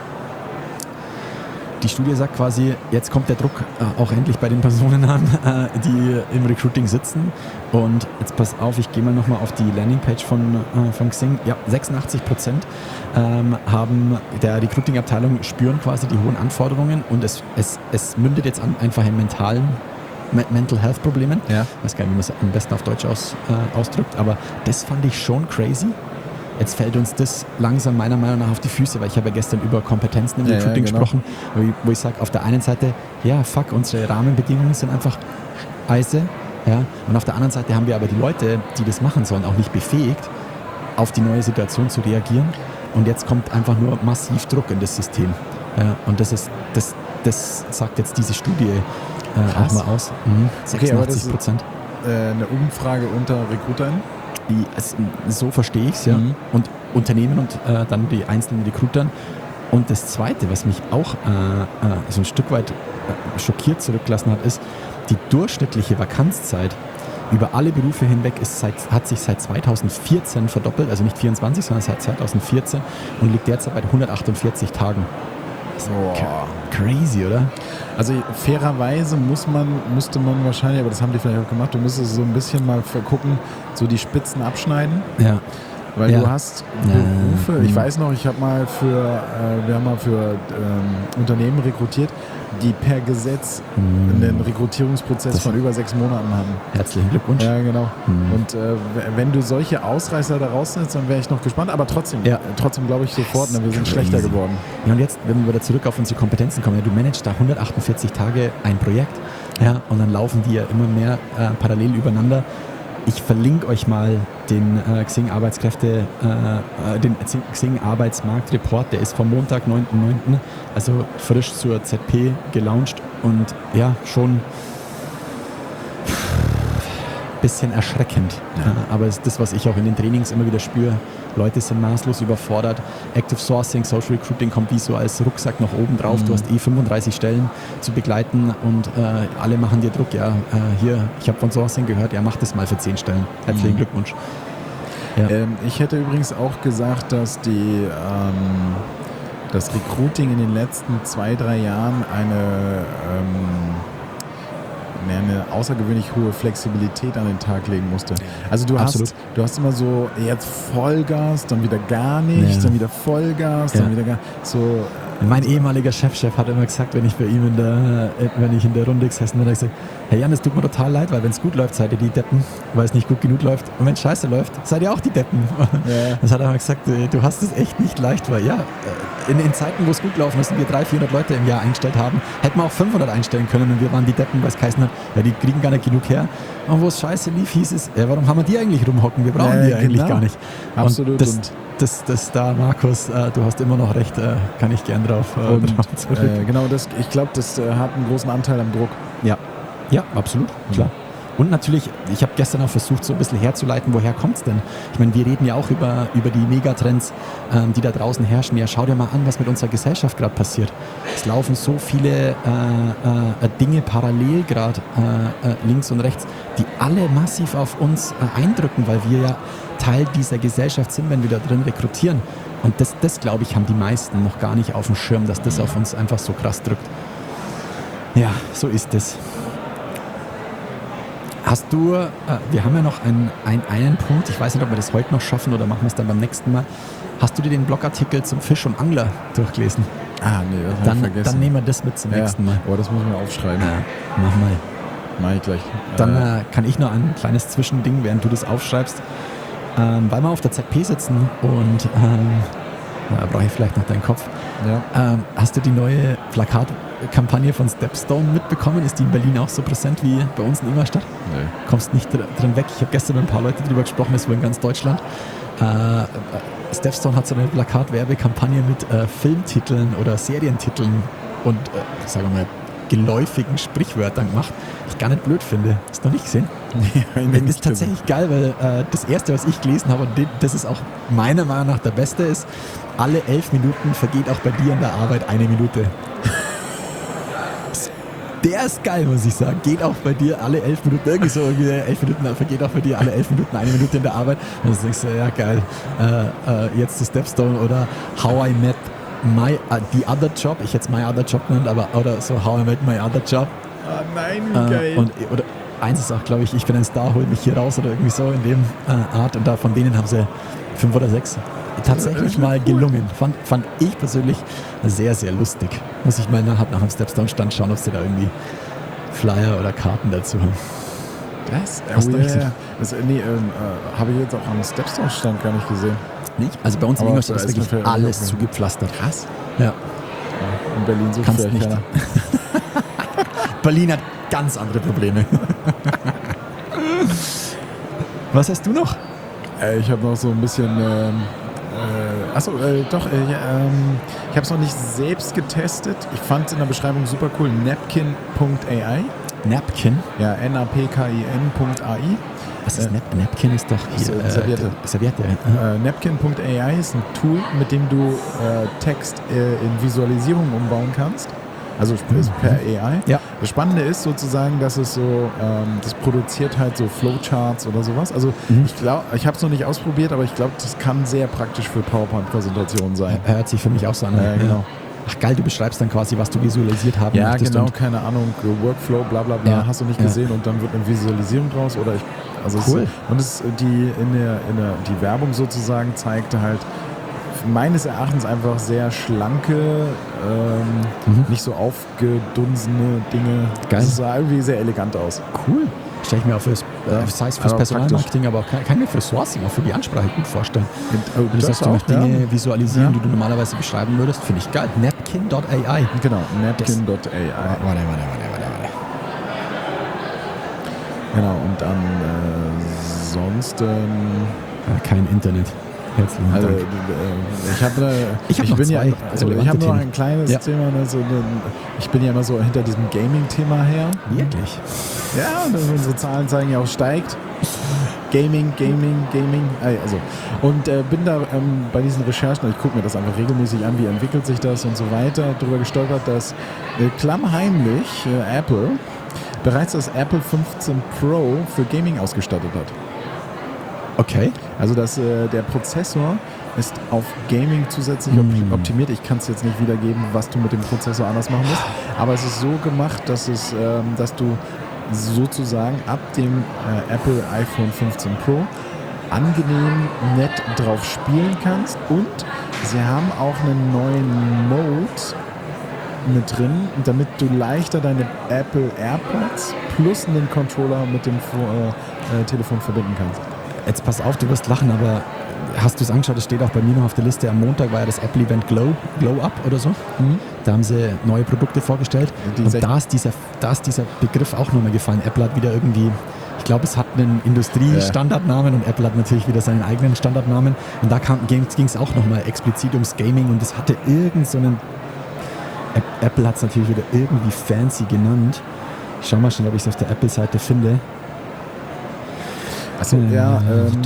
Die Studie sagt quasi, jetzt kommt der Druck auch endlich bei den Personen an, die im Recruiting sitzen. Und jetzt pass auf, ich gehe mal nochmal auf die Landingpage von Xing. Ja, 86% haben der Recruiting-Abteilung spüren quasi die hohen Anforderungen und es mündet jetzt an einfach in Mental Health Problemen. Ja. Ich weiß gar nicht, wie man es am besten auf Deutsch ausdrückt, aber das fand ich schon crazy. Jetzt fällt uns das langsam meiner Meinung nach auf die Füße, weil ich habe ja gestern über Kompetenzen im Recruiting gesprochen, wo ich sage, auf der einen Seite, unsere Rahmenbedingungen sind einfach Eise, und auf der anderen Seite haben wir aber die Leute, die das machen sollen, auch nicht befähigt, auf die neue Situation zu reagieren. Und jetzt kommt einfach nur massiv Druck in das System. Und das sagt jetzt diese Studie auch mal aus. 86%. Okay, aber das ist eine Umfrage unter Recruitern. So verstehe ich es, ja. Mhm. Und Unternehmen und dann die einzelnen Recruitern. Und das Zweite, was mich auch so ein Stück weit schockiert zurückgelassen hat, ist, die durchschnittliche Vakanzzeit über alle Berufe hinweg hat sich seit 2014 verdoppelt, also nicht 24, sondern seit 2014 und liegt derzeit bei 148 Tagen. Crazy, oder? Also fairerweise musste man wahrscheinlich, aber das haben die vielleicht auch gemacht, du müsstest so ein bisschen mal gucken, so die Spitzen abschneiden. Ja. Weil du hast Berufe, ich weiß noch, wir haben mal für Unternehmen rekrutiert, die per Gesetz einen Rekrutierungsprozess von über 6 Monaten haben. Herzlichen Glückwunsch. Ja, genau. Und wenn du solche Ausreißer da rausnimmst, dann wäre ich noch gespannt. Aber trotzdem glaube ich sofort, wir sind schlechter geworden. Ja, und jetzt, wenn wir wieder zurück auf unsere Kompetenzen kommen, du managst da 148 Tage ein Projekt, und dann laufen die ja immer mehr parallel übereinander. Ich verlinke euch mal den Xing Arbeitsmarkt-Report, der ist vom Montag, 9.9., also frisch zur ZP gelauncht und schon ein bisschen erschreckend. Aber es ist das, was ich auch in den Trainings immer wieder spüre. Leute sind maßlos überfordert. Active Sourcing, Social Recruiting kommt wie so als Rucksack noch oben drauf. Du hast 35 Stellen zu begleiten und alle machen dir Druck. Hier, ich habe von Sourcing gehört, mach das mal für 10 Stellen. Herzlichen Glückwunsch. Ja. Ich hätte übrigens auch gesagt, dass das Recruiting in den letzten 2-3 Jahren eine außergewöhnlich hohe Flexibilität an den Tag legen musste. Also du hast immer so jetzt Vollgas, dann wieder gar nicht, dann wieder Vollgas, dann wieder gar so. Mein ehemaliger Chef hat immer gesagt, wenn ich bei ihm wenn ich in der Runde gesessen bin, hat er gesagt, Herr Jan, es tut mir total leid, weil wenn es gut läuft, seid ihr die Deppen, weil es nicht gut genug läuft. Und wenn es scheiße läuft, seid ihr auch die Deppen. Ja. Das hat er immer gesagt, du hast es echt nicht leicht, weil in Zeiten, wo es gut laufen ist und wir 300-400 Leute im Jahr eingestellt haben, hätten wir auch 500 einstellen können und wir waren die Deppen, weil es geheißen hat, die kriegen gar nicht genug her. Und wo es scheiße lief, hieß es, warum haben wir die eigentlich rumhocken? Wir brauchen die eigentlich gar nicht. Absolut. Und das da, Markus, du hast immer noch recht, kann ich gern drauf zurück. Genau, ich glaube, das hat einen großen Anteil am Druck. Ja, absolut, klar. Und natürlich, ich habe gestern auch versucht, so ein bisschen herzuleiten, woher kommt es denn? Ich meine, wir reden ja auch über die Megatrends, die da draußen herrschen. Ja, schau dir mal an, was mit unserer Gesellschaft gerade passiert. Es laufen so viele Dinge parallel gerade links und rechts, die alle massiv auf uns eindrücken, weil wir ja Teil dieser Gesellschaft sind, wenn wir da drin rekrutieren. Und das glaube ich, haben die meisten noch gar nicht auf dem Schirm, dass das auf uns einfach so krass drückt. Ja, so ist es. Hast du, wir haben ja noch einen Punkt, ich weiß nicht, ob wir das heute noch schaffen oder machen wir es dann beim nächsten Mal. Hast du dir den Blogartikel zum Fisch und Angler durchgelesen? Nee, das habe ich vergessen. Dann nehmen wir das mit zum nächsten Mal. Aber das müssen wir aufschreiben. Ja, mach mal. Mach ich gleich. Dann kann ich noch ein kleines Zwischending, während du das aufschreibst. Weil wir auf der ZP sitzen und da brauche ich vielleicht noch deinen Kopf. Ja. Hast du die neue Plakatkampagne von Stepstone mitbekommen? Ist die in Berlin auch so präsent wie bei uns in Ingolstadt? Nee. Kommst nicht drin weg. Ich habe gestern mit ein paar Leuten darüber gesprochen, das war in ganz Deutschland. Stepstone hat so eine Plakatwerbekampagne mit Filmtiteln oder Serientiteln und, sagen wir mal, geläufigen Sprichwörtern gemacht, die ich gar nicht blöd finde. Hast du noch nicht gesehen? Nee, das ist tatsächlich geil, weil das erste, was ich gelesen habe, und das ist auch meiner Meinung nach der beste ist, alle 11 Minuten vergeht auch bei dir in der Arbeit 1 Minute. Der ist geil, muss ich sagen. Geht auch bei dir alle 11 Minuten, irgendwie so 11 Minuten, vergeht auch bei dir alle 11 Minuten 1 Minute in der Arbeit. Und dann denkst du, ja geil, jetzt die Stepstone oder How I Met The Other Job, ich hätte es My Other Job genannt, aber oder so How I Met My Other Job. Ah nein, wie geil. Oder eins ist auch, glaube ich bin ein Star, hol mich hier raus oder irgendwie so in dem Art. Und da von denen haben sie 5 oder 6 tatsächlich mal gelungen. Fand ich persönlich sehr, sehr lustig. Muss ich mal nach dem Stepstone-Stand schauen, ob sie da irgendwie Flyer oder Karten dazu haben. Das habe ich jetzt auch am Stepstone-Stand gar nicht gesehen. Nicht? Also bei uns in Ingolstadt ist wirklich alles zugepflastert. Krass. Ja. In Berlin so kannst nicht. Berlin hat ganz andere Probleme. Was hast du noch? Ich habe noch so ein bisschen ich habe es noch nicht selbst getestet. Ich fand es in der Beschreibung super cool. Napkin.ai. Napkin? Ja, NAPKIN.ai. Was ist Napkin? Ist doch hier, Serviette. Napkin.ai ist ein Tool, mit dem du Text in Visualisierung umbauen kannst. Also per AI. Ja. Das Spannende ist sozusagen, dass es so, das produziert halt so Flowcharts oder sowas. Also ich habe es noch nicht ausprobiert, aber ich glaube, das kann sehr praktisch für PowerPoint-Präsentationen sein. Hört sich für mich auch so an. Genau. Ach geil, du beschreibst dann quasi, was du visualisiert haben möchtest. Ja, genau, keine Ahnung, Workflow, bla bla bla, hast du nicht gesehen und dann wird eine Visualisierung draus. Oder cool. Die Werbung sozusagen zeigte halt meines Erachtens einfach sehr schlanke, nicht so aufgedunsene Dinge. Geil. Das sah irgendwie sehr elegant aus. Cool. Stelle ich mir auch fürs Personalmarketing, aber auch kann mir für Sourcing, auch für die Ansprache gut vorstellen. Wenn du sagst, du möchtest Dinge visualisieren, die du normalerweise beschreiben würdest, finde ich geil. Napkin.ai. Genau, Napkin.ai. Warte. Genau, und dann sonst kein Internet. Herzlichen Dank. Ich habe nur ein kleines Thema. Ich bin ja immer so hinter diesem Gaming-Thema her. Wirklich? Ja, unsere Zahlen zeigen ja auch, steigt. Gaming. Also, und bin da bei diesen Recherchen, ich gucke mir das einfach regelmäßig an, wie entwickelt sich das und so weiter, darüber gestolpert, dass klammheimlich Apple bereits das Apple 15 Pro für Gaming ausgestattet hat. Okay. Also dass der Prozessor ist auf Gaming zusätzlich optimiert. Ich kann es jetzt nicht wiedergeben, was du mit dem Prozessor anders machen musst. Aber es ist so gemacht, dass du sozusagen ab dem Apple iPhone 15 Pro angenehm, nett drauf spielen kannst. Und sie haben auch einen neuen Mode mit drin, damit du leichter deine Apple AirPods plus einen Controller mit dem Telefon verbinden kannst. Jetzt pass auf, du wirst lachen, aber hast du es angeschaut? Es steht auch bei mir noch auf der Liste. Am Montag war ja das Apple-Event Glow Up oder so. Da haben sie neue Produkte vorgestellt. Und da ist dieser Begriff auch nochmal gefallen. Apple hat wieder irgendwie, ich glaube, es hat einen Industriestandardnamen und Apple hat natürlich wieder seinen eigenen Standardnamen. Und da ging es auch nochmal explizit ums Gaming und es hatte irgend so einen, Apple hat es natürlich wieder irgendwie fancy genannt. Ich schau mal schnell, ob ich es auf der Apple-Seite finde. Achso, ja.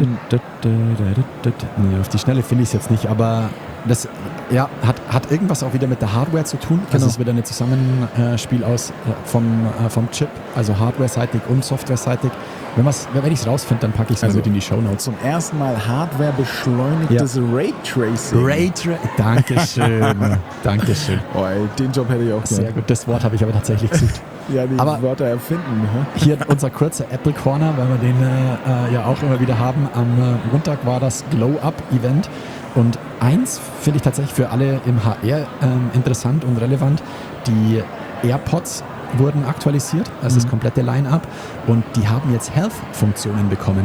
Nee, auf die Schnelle finde ich es jetzt nicht, aber das hat irgendwas auch wieder mit der Hardware zu tun. Genau. Das ist wieder ein Zusammenspiel aus vom Chip, also Hardware-seitig und Software-seitig. Wenn ich es rausfinde, dann packe ich es mal mit in die Shownotes. Zum ersten Mal Hardware-beschleunigtes Raytracing. Dankeschön. Dankeschön. Oh, ey, den Job hätte ich auch Sehr gut, das Wort habe ich aber tatsächlich gesucht. Ja, die Aber Wörter erfinden. hier unser kurzer Apple Corner, weil wir den ja auch immer wieder haben. Am Montag war das Glow-Up-Event und eins finde ich tatsächlich für alle im HR interessant und relevant. Die AirPods wurden aktualisiert, also das komplette Line-Up, und die haben jetzt Health-Funktionen bekommen.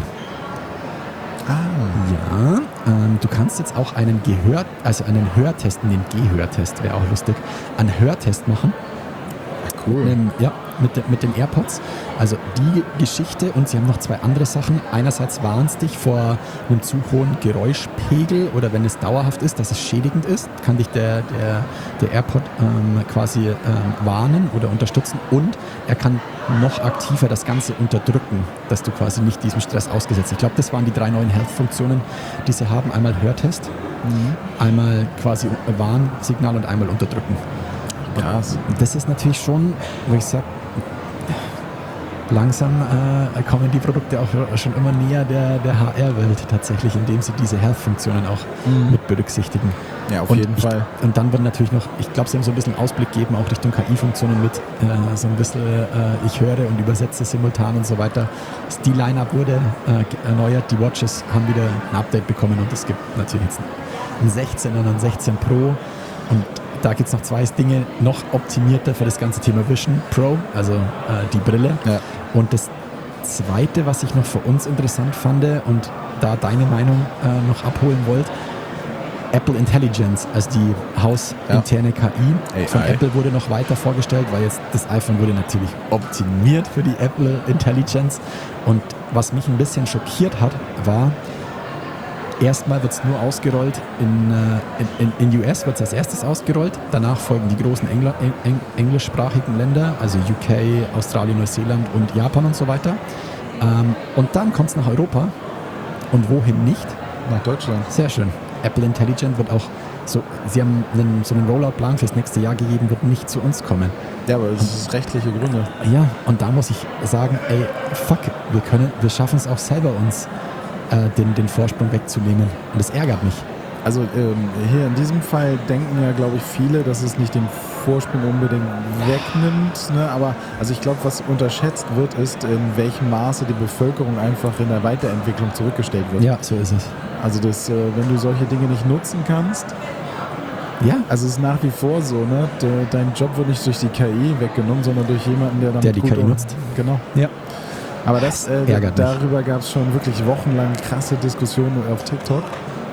Ja, du kannst jetzt auch einen Hörtest, den Gehörtest wäre auch lustig, einen Hörtest machen. Cool. Mit den AirPods. Also die Geschichte, und sie haben noch zwei andere Sachen. Einerseits warnt es dich vor einem zu hohen Geräuschpegel oder wenn es dauerhaft ist, dass es schädigend ist, kann dich der AirPod quasi warnen oder unterstützen, und er kann noch aktiver das Ganze unterdrücken, dass du quasi nicht diesem Stress ausgesetzt bist. Ich glaube, das waren die 3 neuen Health-Funktionen, die sie haben. Einmal Hörtest, einmal quasi Warnsignal und einmal unterdrücken. Krass. Das ist natürlich schon, wo ich sage, langsam kommen die Produkte auch schon immer näher der HR-Welt tatsächlich, indem sie diese Health-Funktionen auch mit berücksichtigen. Ja, auf jeden Fall. Und dann wird natürlich noch, ich glaube, sie haben so ein bisschen Ausblick gegeben, auch Richtung KI-Funktionen mit so ein bisschen, ich höre und übersetze simultan und so weiter. Die Line-Up wurde erneuert, die Watches haben wieder ein Update bekommen und es gibt natürlich jetzt einen 16 und einen 16 Pro, und da gibt es noch 2 Dinge noch optimierter für das ganze Thema Vision Pro, also die Brille. Ja. Und das Zweite, was ich noch für uns interessant fand und da deine Meinung noch abholen wollte, Apple Intelligence, also die hausinterne KI von Apple wurde noch weiter vorgestellt, weil jetzt das iPhone wurde natürlich optimiert für die Apple Intelligence. Und was mich ein bisschen schockiert hat, war, erstmal wird es nur ausgerollt, in US wird es als erstes ausgerollt, danach folgen die großen englischsprachigen Länder, also UK, Australien, Neuseeland und Japan und so weiter. Und dann kommt es nach Europa. Und wohin nicht? Nach Deutschland. Sehr schön. Apple Intelligent wird auch so, sie haben so einen Rollout-Plan fürs nächste Jahr gegeben, wird nicht zu uns kommen. Ja, aber das ist rechtliche Gründe. Ja, und da muss ich sagen, ey, fuck, wir schaffen es auch selber, uns den Vorsprung wegzunehmen. Und das ärgert mich. Also hier in diesem Fall denken ja, glaube ich, viele, dass es nicht den Vorsprung unbedingt wegnimmt. Ne? Aber also ich glaube, was unterschätzt wird, ist, in welchem Maße die Bevölkerung einfach in der Weiterentwicklung zurückgestellt wird. Ja, so ist es. Also wenn du solche Dinge nicht nutzen kannst, ja. Also es ist nach wie vor so, ne? Dein Job wird nicht durch die KI weggenommen, sondern durch jemanden, der die KI nutzt. Genau. Ja. Aber darüber gab es schon wirklich wochenlang krasse Diskussionen auf TikTok.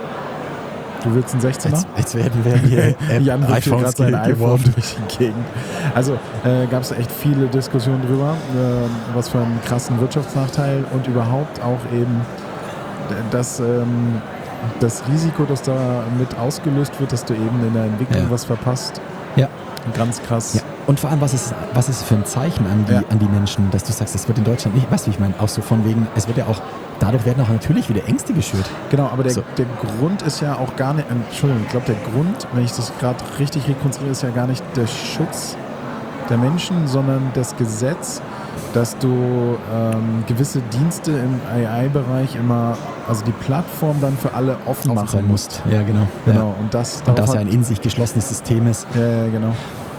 Du willst einen 16er? Jetzt werden wir hier Jan wirft hier gerade sein iPhone durch die Gegend. Also gab es echt viele Diskussionen drüber, was für einen krassen Wirtschaftsnachteil und überhaupt auch eben das Risiko, das da mit ausgelöst wird, dass du eben in der Entwicklung was verpasst. Ja. Ganz krass. Ja. Und vor allem, was ist für ein Zeichen an die Menschen, dass du sagst, das wird in Deutschland nicht, weißt du, wie ich meine, auch so von wegen, es wird ja auch, dadurch werden auch natürlich wieder Ängste geschürt. Genau, aber der Grund ist ja auch gar nicht, Entschuldigung, ich glaube, der Grund, wenn ich das gerade richtig rekonstruiere, ist ja gar nicht der Schutz der Menschen, sondern das Gesetz, dass du gewisse Dienste im AI-Bereich immer, also die Plattform dann für alle offen machen musst. Ja, genau. Ja. Und das ja ein in sich geschlossenes System ist. Ja, genau.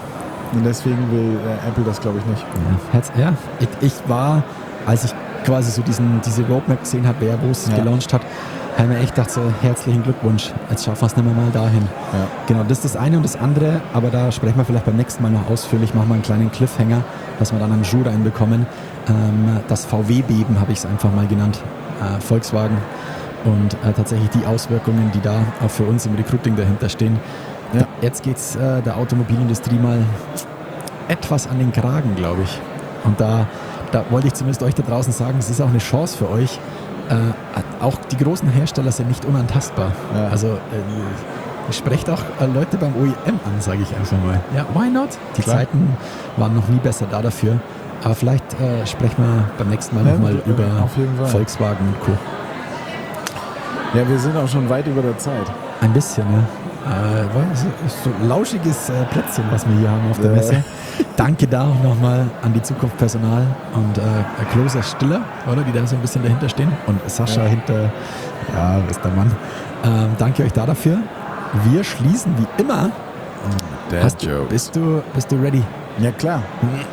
Und deswegen will Apple das, glaube ich, nicht. Ja, ich war, als ich quasi so diese Roadmap gesehen habe, wer wo es gelauncht hat, habe mir echt gedacht, so herzlichen Glückwunsch, jetzt schaffen wir es nicht mehr mal dahin. Ja. Genau, das ist das eine und das andere, aber da sprechen wir vielleicht beim nächsten Mal noch ausführlich, machen wir einen kleinen Cliffhanger, dass wir dann einen Jour reinbekommen. Das VW-Beben habe ich es einfach mal genannt, Volkswagen und tatsächlich die Auswirkungen, die da auch für uns im Recruiting dahinter stehen. Ja. Jetzt geht es der Automobilindustrie mal etwas an den Kragen, glaube ich. Und da wollte ich zumindest euch da draußen sagen, es ist auch eine Chance für euch. Auch die großen Hersteller sind nicht unantastbar. Ja. Also sprecht auch Leute beim OEM an, sage ich einfach mal. Ja, why not? Die Zeiten waren noch nie besser da dafür. Aber vielleicht sprechen wir beim nächsten Mal nochmal über Volkswagen und Co. Ja, wir sind auch schon weit über der Zeit. Ein bisschen, ja. So ein lauschiges Plätzchen, was wir hier haben auf der Messe. Danke da auch nochmal an die Zukunftspersonal und Closer Stiller, oder, die da so ein bisschen dahinter stehen. Und Sascha hinter, ist der Mann. Danke euch da dafür. Wir schließen wie immer. Bist du ready? Ja, klar.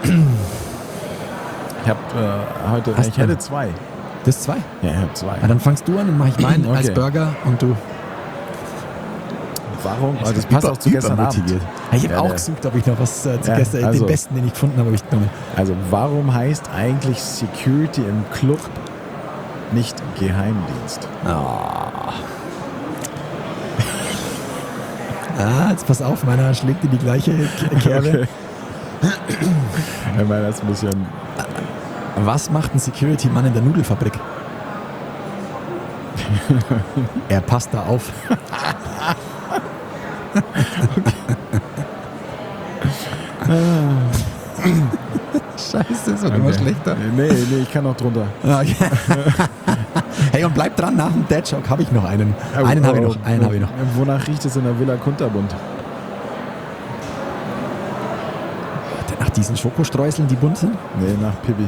Ich habe heute, ich hätte 2. Das ist 2? Ja, ich habe 2. Ja, dann fangst du an und mache ich meinen als Burger und du. Warum? Also das passt auch zu gestern Abend. Ich habe auch gesucht, ob ich noch was zu gestern, also, den besten, den ich gefunden habe, ich genommen. Also warum heißt eigentlich Security im Club nicht Geheimdienst? Jetzt pass auf, meiner schlägt in die gleiche Kerbe. Okay. Ich meine, das ist ein bisschen... Was macht ein Security-Mann in der Nudelfabrik? Er passt da auf. Scheiße, das wird immer schlechter. Nee, ich kann noch drunter. Okay. Hey, und bleib dran, nach dem Dad-Joke habe ich noch einen. Einen habe ich noch. Wonach riecht es in der Villa Kunterbund? Nach diesen Schokostreuseln, die bunt sind? Nee, nach Pippi.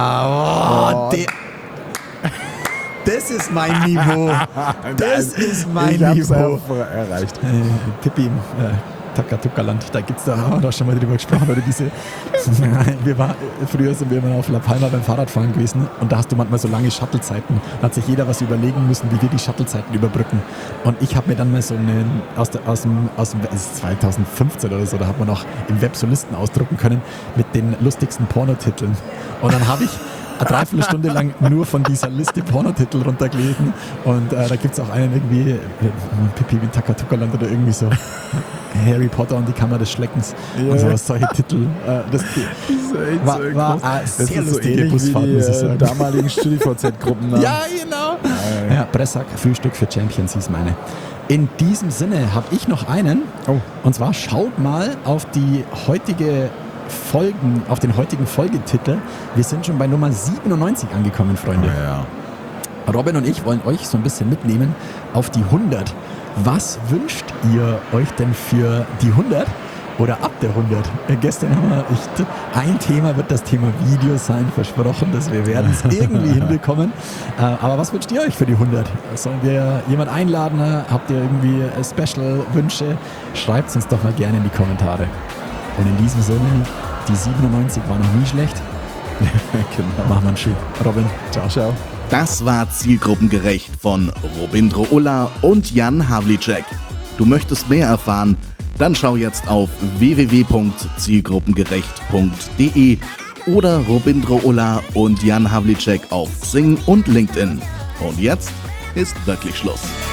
Das ist mein Niveau. Das ist mein Niveau. Erreicht. Pippi im Takatuka-Land, da gibt's da, haben wir doch schon mal drüber gesprochen, oder diese. Früher sind wir immer auf La Palma beim Fahrradfahren gewesen und da hast du manchmal so lange Shuttle-Zeiten. Da hat sich jeder was überlegen müssen, wie wir die Shuttle-Zeiten überbrücken. Und ich habe mir dann mal so einen aus dem das ist 2015 oder so, da hat man noch im Web so Listen ausdrucken können mit den lustigsten Pornotiteln. Und dann habe ich eine Dreiviertelstunde lang nur von dieser Liste Pornotitel runtergelesen und da gibt es auch einen irgendwie Pippi wie Takatuka-Land oder irgendwie so Harry Potter und die Kammer des Schleckens und sowas, solche Titel. Das war sehr lustige Busfahrt, muss ich sagen. Damaligen StudiVZ-Gruppen. Ja, genau. Ja, Pressack, Frühstück für Champions hieß meine. In diesem Sinne habe ich noch einen und zwar schaut mal auf den heutigen Folgetitel. Wir sind schon bei Nummer 97 angekommen, Freunde. Ja. Robin und ich wollen euch so ein bisschen mitnehmen auf die 100. Was wünscht ihr euch denn für die 100 oder ab der 100? Gestern haben wir, ein Thema wird das Thema Video sein, versprochen, dass wir werden es irgendwie hinbekommen. Aber was wünscht ihr euch für die 100? Sollen wir jemand einladen? Habt ihr irgendwie Special-Wünsche? Schreibt es uns doch mal gerne in die Kommentare. Und in diesem Sinne, die 97 war noch nie schlecht. Genau. Machen wir einen Schuh. Robin, ciao. Das war Zielgruppengerecht von Robindro Ulla und Jan Havlicek. Du möchtest mehr erfahren? Dann schau jetzt auf www.zielgruppengerecht.de oder Robindro Ulla und Jan Havlicek auf Xing und LinkedIn. Und jetzt ist wirklich Schluss.